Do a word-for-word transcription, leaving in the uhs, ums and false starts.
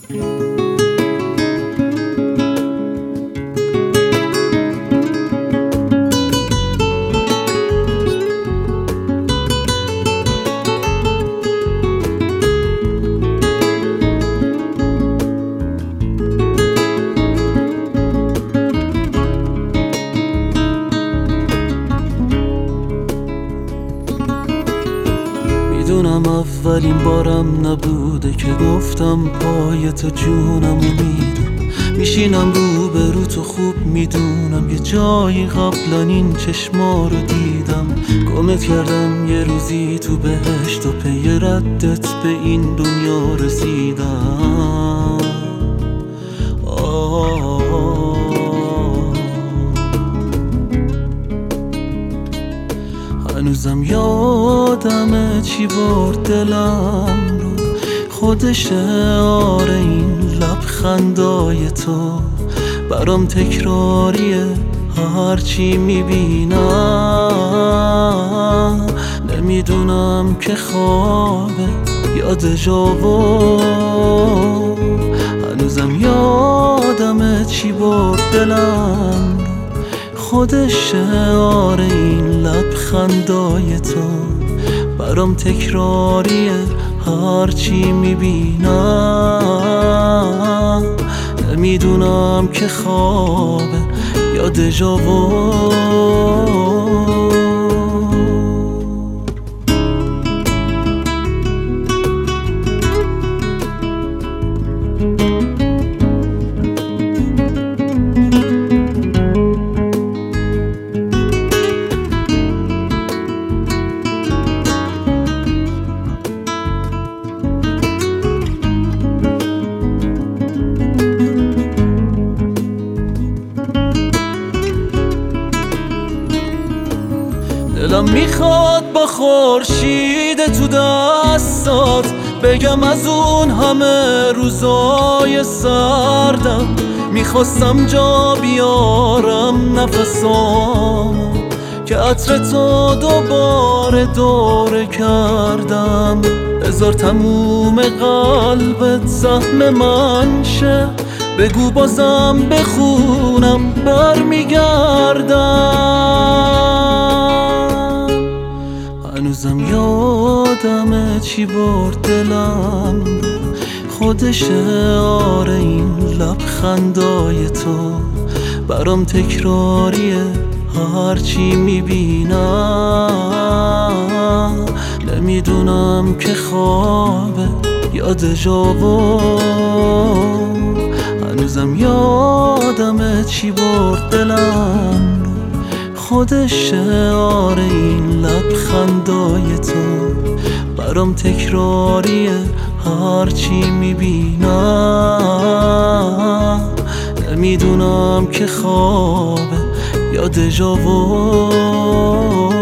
میدونم اولین بارم نبوده که گفتم پای تو جونم و میدم. میشینم رو به رو تو خوب میدونم یه جایی قبلا این چشما رو دیدم. گمت کردم یه روزی تو بهشت و پی ردت به این دنیا رسیدم. آه هنوزم یادمه چی برد دلم رو، خودشه آره این لبخندای تو برام تکراریه هرچی میبینم. نمیدونم که خوابه یا دژاوو، هنوزم یادمه چی برد دلم رو، خودشه آره این لبخندای تو برام تکراریه هرچی میبینم. نمیدونم که خوابه یا دژاوو. دلم میخواد با خورشید تو دستات بگم از اون همه روزای سردم. میخواستم جا بیارم نفسامو که عطر تو دوباره دوره کردم. بذار تموم قلبت زخم من شه، بگو بازم بخونم برمیگردم. هنوزم یادمه چی برد دلم رو، خودشه آره این لبخندای تو برام تکراریه هرچی میبینم. نمیدونم که خوابه یا دژاوو، هنوزم یادمه چی برد دلم رو، خودشه آره این لبخندای تو برام تکراریه هرچی میبینم. نمیدونم که خوابه یا دژاوو.